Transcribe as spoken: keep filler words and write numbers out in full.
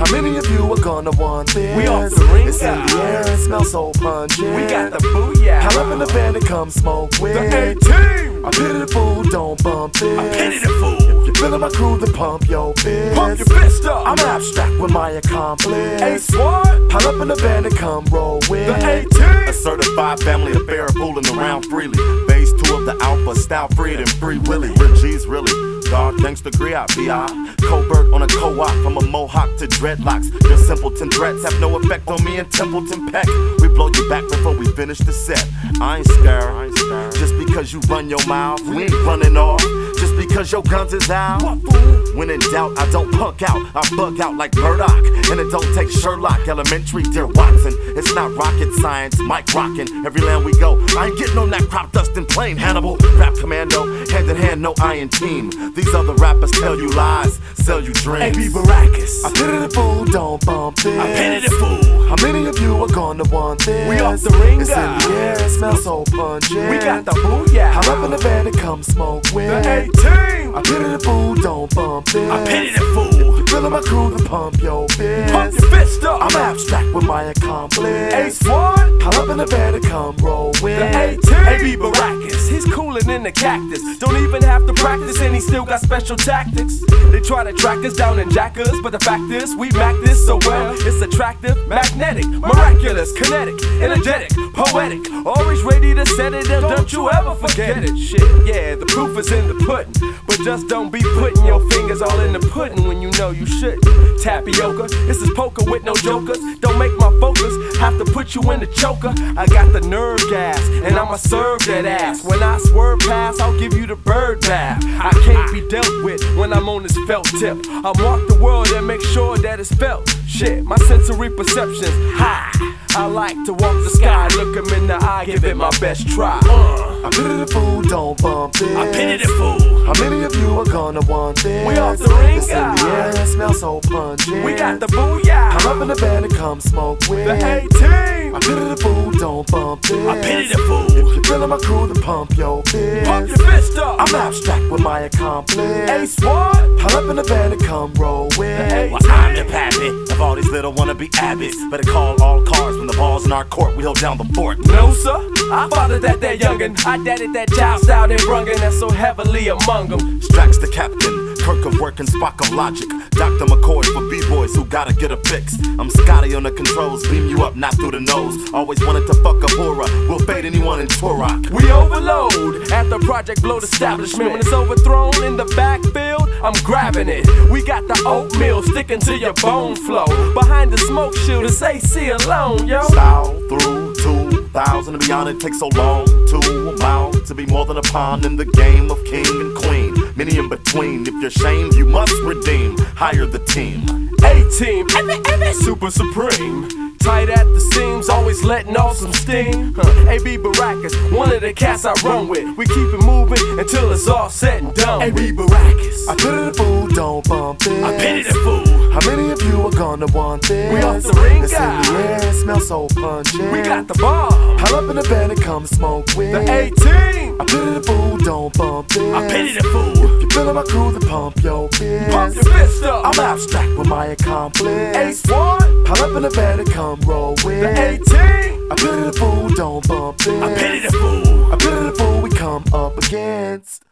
How many of you are gonna want this? We off the ring, it's in the air and smells so pungent. We got the booyah. Pull up in the van and come smoke with the A-Team. I pity the fool, don't bump this. I pity the fool. If you're feeling my crew, then pump your fist. Pump your fist up. I'm abstract with my accomplice. A-Swat. Pile up in the van and come roll with the A-Team. A certified family affair, fooling around freely. Phase two of the Alpha, style freed and free Willy. Rich G's really. Dog, thanks to Griot, B I Covert on a co-op, from a mohawk to dreadlocks. Your simpleton threats have no effect on me and Templeton Peck. We blow you back before we finish the set. I ain't scared, I ain't scared. Just because you run your mouth, we ain't running off. Just because your guns is out. When in doubt, I don't punk out, I bug out like Murdoch. And it don't take Sherlock, elementary, dear Watson. It's not rocket science, Mike rockin'. Every land we go, I ain't getting on that crop dustin' plane. Hannibal, rap commando, hand in hand, no iron team. These other rappers tell you lies, sell you dreams. A B Baracus. I pity the fool, don't bump this. I pity the fool. How many of you are gonna want this? We off the ring, it's guys. in the air, it smells so pungent. We got the booyah. Hop up in the van and come smoke with the A-Team. I pity the fool, don't bump this. I pity the fool. If you're feeling my crew, then pump your fist. Pump your fist up. I'm abstract with my accomplice. A-Swat. Pile up in the van and come roll with the A-Team. A B Baracus. He's coolin' in the cactus. Don't even have to practice, and he still got special tactics. They try to track us down and jack us, but the fact is, we mac this so well. It's attractive, magnetic, miraculous, kinetic, energetic, poetic. Always ready to set it up, don't you ever forget it. Shit, yeah, the proof is in the pudding. But just don't be putting your fingers all in the pudding when you know you shouldn't. Tapioca, this is poker with no jokers. Don't make my focus have to put you in the choker. I got the nerve gas, and I'ma serve that ass. When I swerve past, I'll give you the bird bath. I can't be dealt with when I'm on this felt tip. I mark the world and make sure that it's felt. Shit, my sensory perception's high. I like to walk the sky, look him in the eye, give it my best try. Uh. I pity the fool, don't bump this. I pity the fool. How many of you are gonna want this? We off the ring, it's in the air, it smells so pungent. We got the booyah. Pile up in the van and come smoke with the A-Team. I pity the fool, don't bump this. I pity the fool. If you're feeling my crew, then pump your fist. Pump your fist up. I'm abstract with my accomplice. A-Swat. Pile up in the van and come roll with the Well, I'm the pappy of all these little wannabe abbots. Better call all cars when the ball's in our court. We hold down the fort. No, sir. I fathered that that youngin'. I dadded that child style and brungin' that's so heavily among them. Strax the captain, Kirk of work and Spock of logic. Doctor McCoy for b-boys who gotta get a fix. I'm Scotty on the controls, beam you up, not through the nose. Always wanted to fuck a horror, we'll fade anyone in Turok. We overload at the Project Blowed establishment. When it's overthrown in the backfield, I'm grabbing it. We got the oatmeal sticking to your bone flow. Behind the smoke shield, it's A C alone, yo. Style through two thousand and beyond, it takes so long to amount to be more than a pawn in the game of king and queen. Many in between, if you're shamed, you must redeem. Hire the team. A-Team, super supreme. Tight at the seams, always letting off some steam. Huh. A B Baracus, one of the cats I run with. We keep it moving until it's all said and done. A B Baracus. I pity the fool, don't bump this. I pity the fool. How many of you are gonna want this? We off the ring, it's guys. in the air, it smells so pungent. We got the bomb. Pile up in the van and come smoke with the A-Team. I pity the fool, don't bump this. I pity the fool. If you're feeling my crew, then pump your fist. Pump your fist up. I'm abstract with my accomplice. A-Swat. Pile up in the van and come roll with the A-Team. I pity the fool, don't bump this. I pity the fool. I pity the fool we come up against.